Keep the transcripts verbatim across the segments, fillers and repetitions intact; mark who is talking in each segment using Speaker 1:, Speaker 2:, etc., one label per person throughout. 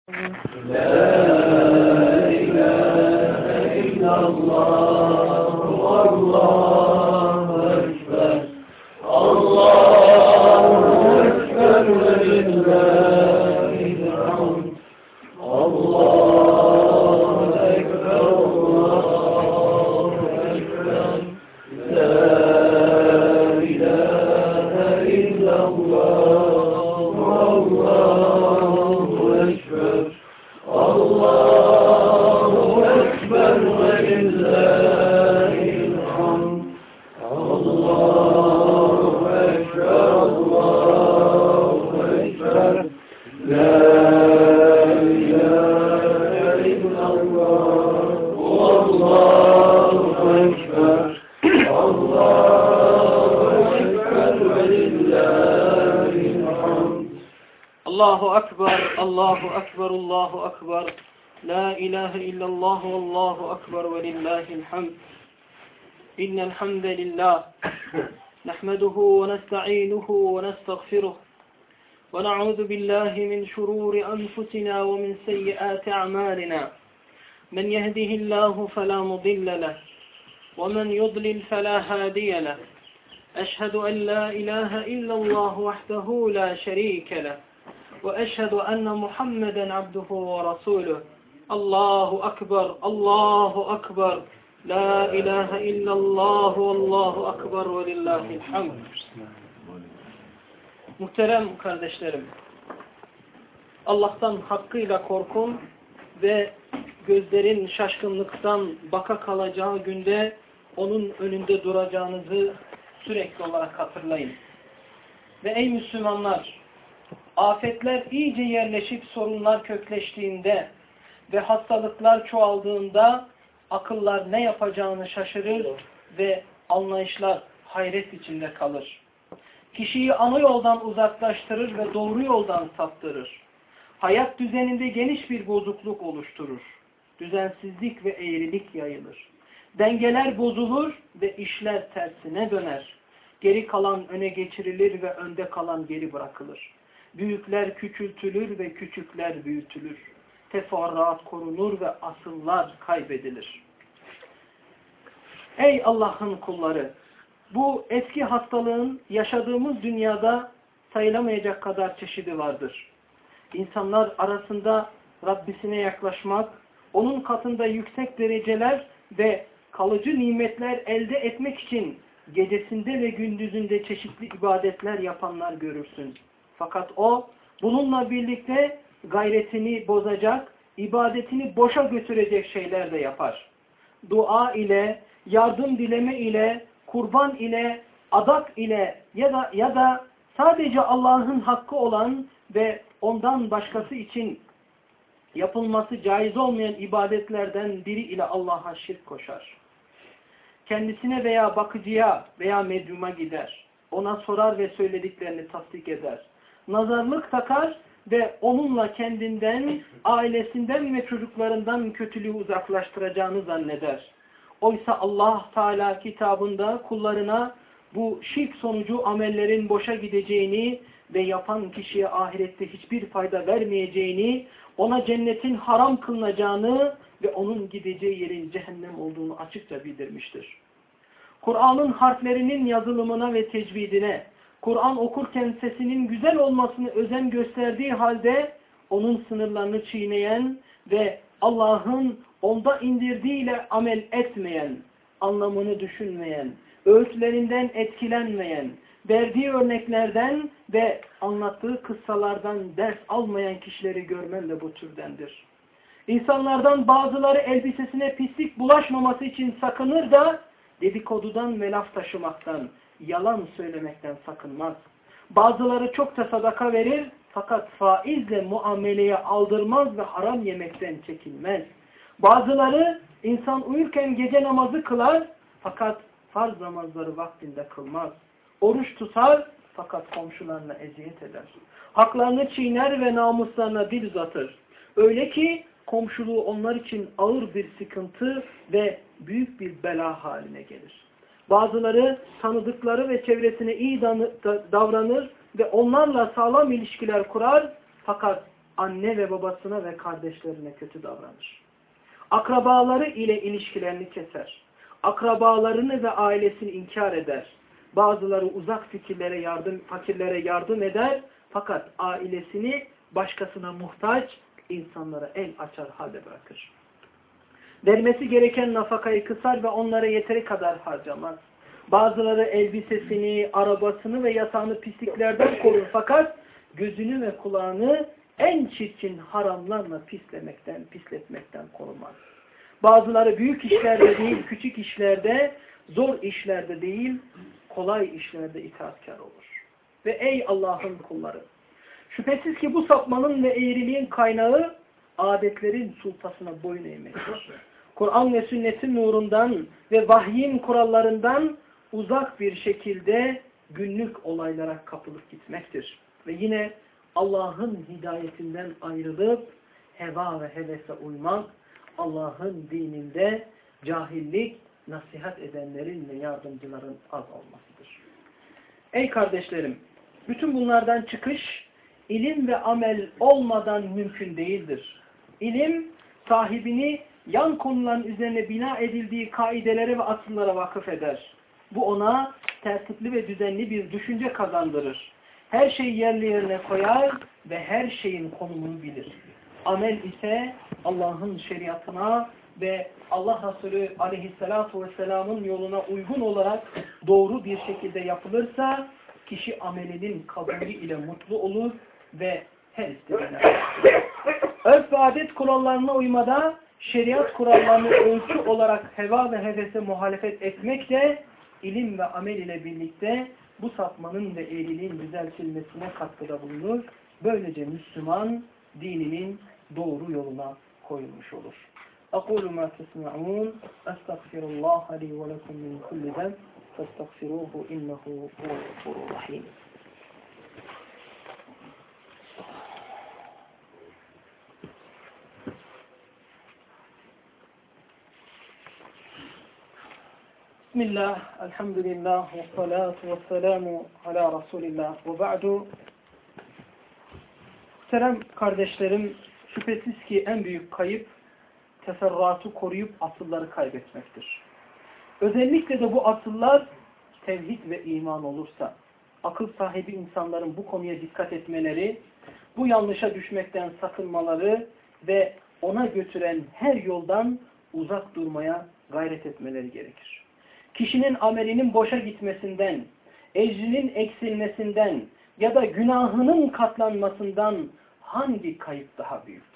Speaker 1: La ilahe illallah, Allahu ekber, Allahu ekber ve lillahil hamd. Allahu ekber, Allahu ekber. La ilahe illallah, Allahu ekber. Allahu ekber ve lillahil hamd. Allahu ekber, Allahu ekber. La ilahe illallah, Allahu ekber. Allahu ekber ve lillahil hamd.
Speaker 2: Allahu Ekber, Allahu Ekber, Allahu Ekber. La ilahe illallah, Allahu Ekber ve lillahil hamd. İnnel hamdelillah. Nahmeduhu ve nesta'inuhu ve nestağfiruh. Ve na'udhu billahi min şururi enfusina ve min seyyiati a'malina. Men yehdihillahu fela mudille leh. Ve men yudlil fela hadiye leh. Eşhedü en la ilahe illallah vahdehu la şerike leh. وأشهد أن محمدا عبده ورسوله. الله أكبر الله أكبر لا إله إلا الله والله أكبر ولله الحمد. Muhterem kardeşlerim, Allah'tan hakkıyla korkun ve gözlerin şaşkınlıktan baka kalacağı günde onun önünde duracağınızı sürekli olarak hatırlayın. Ve ey Müslümanlar, afetler iyice yerleşip sorunlar kökleştiğinde ve hastalıklar çoğaldığında akıllar ne yapacağını şaşırır ve anlayışlar hayret içinde kalır. Kişiyi ana yoldan uzaklaştırır ve doğru yoldan saptırır. Hayat düzeninde geniş bir bozukluk oluşturur. Düzensizlik ve eğrilik yayılır. Dengeler bozulur ve işler tersine döner. Geri kalan öne geçirilir ve önde kalan geri bırakılır. Büyükler küçültülür ve küçükler büyütülür. Teferruat korunur ve asıllar kaybedilir. Ey Allah'ın kulları! Bu eski hastalığın yaşadığımız dünyada sayılamayacak kadar çeşidi vardır. İnsanlar arasında Rabbisine yaklaşmak, onun katında yüksek dereceler ve kalıcı nimetler elde etmek için gecesinde ve gündüzünde çeşitli ibadetler yapanlar görürsün. Fakat o bununla birlikte gayretini bozacak, ibadetini boşa götürecek şeyler de yapar. Dua ile, yardım dileme ile, kurban ile, adak ile ya da ya da sadece Allah'ın hakkı olan ve ondan başkası için yapılması caiz olmayan ibadetlerden biri ile Allah'a şirk koşar. Kendisine veya bakıcıya veya medyuma gider. Ona sorar ve söylediklerini tasdik eder. Nazarlık takar ve onunla kendinden, ailesinden ve çocuklarından kötülüğü uzaklaştıracağını zanneder. Oysa Allah Teala kitabında kullarına bu şirk sonucu amellerin boşa gideceğini ve yapan kişiye ahirette hiçbir fayda vermeyeceğini, ona cennetin haram kılınacağını ve onun gideceği yerin cehennem olduğunu açıkça bildirmiştir. Kur'an'ın harflerinin yazılımına ve tecvidine, Kur'an okurken sesinin güzel olmasını özen gösterdiği halde onun sınırlarını çiğneyen ve Allah'ın onda indirdiğiyle amel etmeyen, anlamını düşünmeyen, öğütlerinden etkilenmeyen, verdiği örneklerden ve anlattığı kıssalardan ders almayan kişileri görmen de bu türdendir. İnsanlardan bazıları elbisesine pislik bulaşmaması için sakınır da dedikodudan ve laf taşımaktan, yalan söylemekten sakınmaz. Bazıları çok da sadaka verir fakat faizle muameleye aldırmaz ve haram yemekten çekinmez. Bazıları insan uyurken gece namazı kılar fakat farz namazları vaktinde kılmaz. Oruç tutar fakat komşularına eziyet eder. Haklarını çiğner ve namuslarına dil uzatır. Öyle ki komşuluğu onlar için ağır bir sıkıntı ve büyük bir bela haline gelir. Bazıları tanıdıkları ve çevresine iyi davranır ve onlarla sağlam ilişkiler kurar fakat anne ve babasına ve kardeşlerine kötü davranır. Akrabaları ile ilişkilerini keser. Akrabalarını ve ailesini inkar eder. Bazıları uzak fikirlere yardım, fakirlere yardım eder. Fakat ailesini başkasına muhtaç insanlara el açar halde bırakır. Vermesi gereken nafakayı kısar ve onlara yeteri kadar harcamaz. Bazıları elbisesini, arabasını ve yatağını pisliklerden korur. Fakat gözünü ve kulağını en çirkin haramlarla pislemekten, pisletmekten korumaz. Bazıları büyük işlerde değil, küçük işlerde, zor işlerde değil, kolay işlerde itaatkar olur. Ve ey Allah'ın kulları! Şüphesiz ki bu sapmanın ve eğriliğin kaynağı adetlerin sultasına boyun eğmektir. Kur'an ve sünnetin nurundan ve vahyin kurallarından uzak bir şekilde günlük olaylara kapılıp gitmektir. Ve yine Allah'ın hidayetinden ayrılıp heva ve hevese uymak, Allah'ın dininde cahillik, nasihat edenlerin ve yardımcıların az olmasıdır. Ey kardeşlerim! Bütün bunlardan çıkış, ilim ve amel olmadan mümkün değildir. İlim, sahibini yan konuların üzerine bina edildiği kaidelere ve asıllara vakıf eder. Bu ona tertipli ve düzenli bir düşünce kazandırır. Her şeyi yerli yerine koyar ve her şeyin konumunu bilir. Amel ise Allah'ın şeriatına ve Allah Resulü aleyhissalatu vesselamın yoluna uygun olarak doğru bir şekilde yapılırsa kişi amelinin kabulü ile mutlu olur ve her istediğine örf ve adet kurallarına uymada şeriat kurallarını ölçü olarak heva ve hevese muhalefet etmek de ilim ve amel ile birlikte bu sapmanın ve eğriliğin düzeltilmesine katkıda bulunur. Böylece Müslüman dininin doğru yoluna koyulmuş olur. أقول ما تسمعون أستغفر الله لي ولكم من كل ذنب فاستغفروه إنه هو الغفور الرحيم. Bismillah, elhamdülillah, ve salatu ve selamu ala Resulillah ve ba'du. Selam kardeşlerim, şüphesiz ki en büyük kayıp, teferruatı koruyup asılları kaybetmektir. Özellikle de bu asıllar tevhid ve iman olursa, akıl sahibi insanların bu konuya dikkat etmeleri, bu yanlışa düşmekten sakınmaları ve ona götüren her yoldan uzak durmaya gayret etmeleri gerekir. Kişinin amelinin boşa gitmesinden, ecrinin eksilmesinden ya da günahının katlanmasından hangi kayıp daha büyüktür?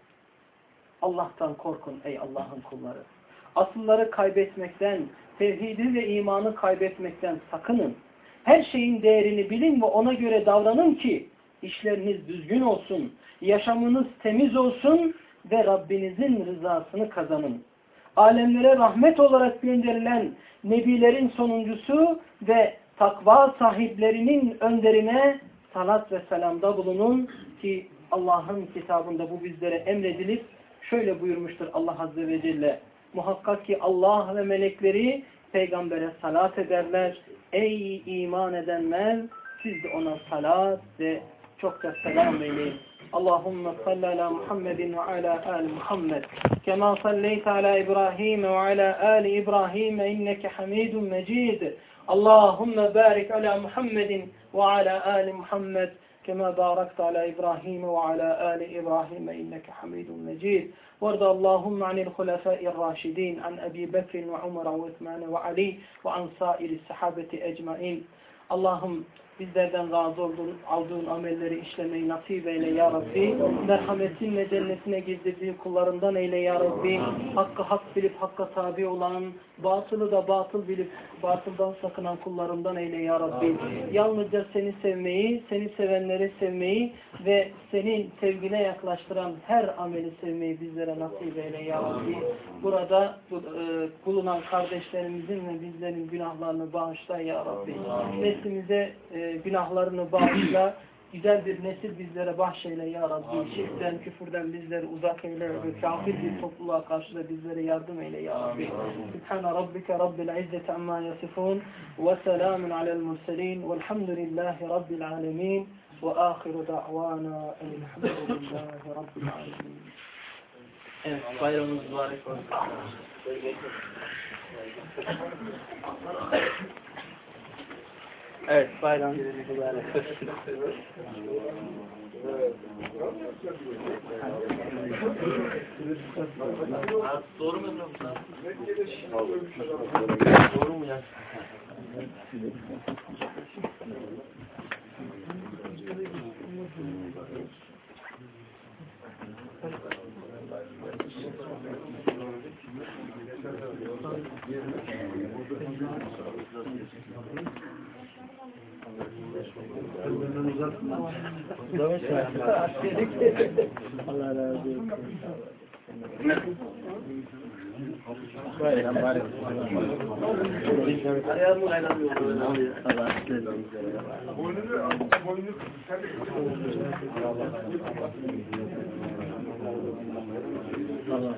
Speaker 2: Allah'tan korkun ey Allah'ın kulları. Asılları kaybetmekten, tevhidi ve imanı kaybetmekten sakının. Her şeyin değerini bilin ve ona göre davranın ki işleriniz düzgün olsun, yaşamınız temiz olsun ve Rabbinizin rızasını kazanın. Alemlere rahmet olarak gönderilen nebilerin sonuncusu ve takva sahiplerinin önderine salat ve selamda bulunun ki Allah'ın kitabında bu bizlere emredilip şöyle buyurmuştur Allah Azze ve Celle. Muhakkak ki Allah ve melekleri peygambere salat ederler. Ey iman edenler siz de ona salat ve çok da selam eyleyin. Allahümme salli ala Muhammedin ve ala ali Muhammed. Kema salleyte ala İbrahim ve ala ali İbrahim inneke hamidun mecid. Allahümme barik ala Muhammedin ve ala ali Muhammed. كما باركت على إبراهيم وعلى آل إبراهيم إنك حميد مجيد وارض اللهم عن الخلفاء الراشدين عن أبي بكر وعمر وعثمان وعلي وعن سائر الصحابة أجمعين. Allah'ım bizlerden razı olduğun, aldığın amelleri işlemeyi nasip eyle ya Rabbi. Merhametinle cennetine girdirdiğin kullarından eyle ya Rabbi. Hakkı hak bilip hakka tabi olan, batılı da batıl bilip batıldan sakınan kullarından eyle ya Rabbi. Yalnızca seni sevmeyi, seni sevenleri sevmeyi ve senin sevgine yaklaştıran her ameli sevmeyi bizlere nasip eyle ya Rabbi. Burada bulunan kardeşlerimizin ve bizlerin günahlarını bağışla ya Rabbi. Neslimize e, günahlarını bağışla, güzel bir nesil bizlere bahşeyle ya Rabbi. Şirkten, küfürden bizleri uzak eyle ve kafir bir topluluğa karşı da bizlere yardım eyle ya Rabbi. Subhane Rabbike Rabbil İzzeti amma yasifun ve selamun alel murselin velhamdülillahi Rabbil alemin. وآخر دعوانا أن الحمد لله رب العالمين. Evet, bayramımız mübarek olsun. Evet, bayram mübarek olsun. Doğru mu hocam? Doğru mu ya? Allah razı olsun. Bayram bayram. Ayağımı kaynamıyorum. Allah sizin. Allah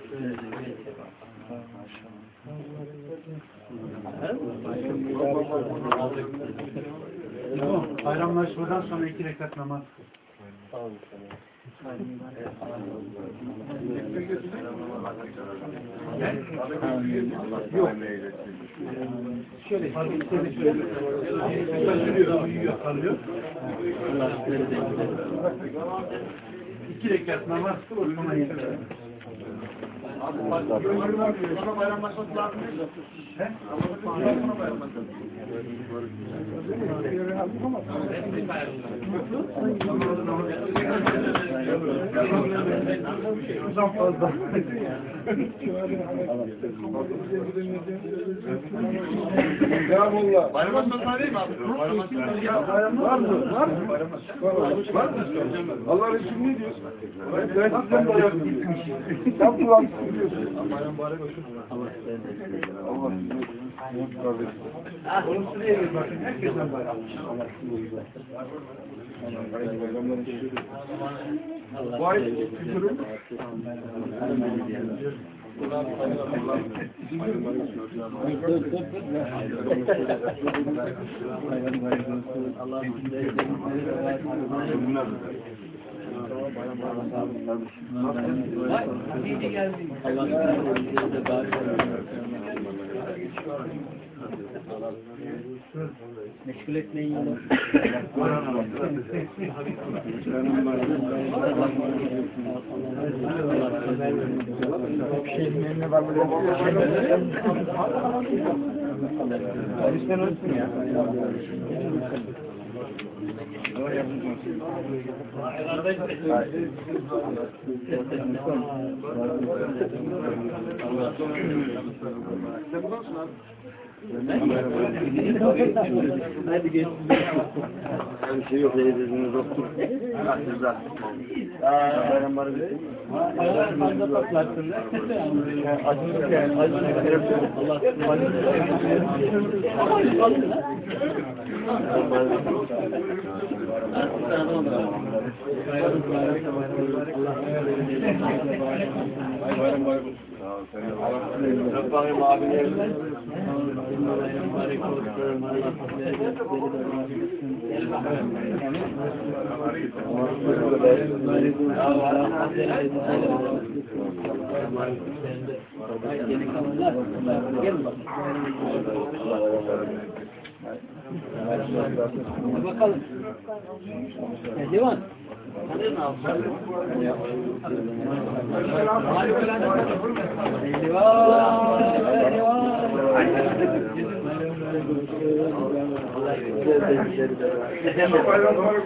Speaker 3: Bayramlaşmadan sonra iki rekat namaz. Yok. Şöyle İki rekat namaz Osman'a yeter. Bana bayramlaşması lazım. He? Bana bayramlaşması. Uzan fazla. Devamullah. Bayramlaşması değil mi abi? Var mı? Var mı? Var mı? Allah Resulü ne diyor? Ben sizden bayram diyor. Sen kulağını biliyorsun. Bayram bayram olsun. Allah Allah. Onun sıraya gir bakın. Herkesten bayram. Allah Allah. Bu ay kültürüm.
Speaker 2: Meşgul etmeyin yolu. Sen olsun ya. Hadi geçsin. Bir şey yok, eliniz doktor. Güzel. Bayram var bir. Aylar fazla toplarsın. Acı yani, acı Allah. Bayram bayram. Rabbim abilerine mübarek olsun. Bakalım. Divan. Divan.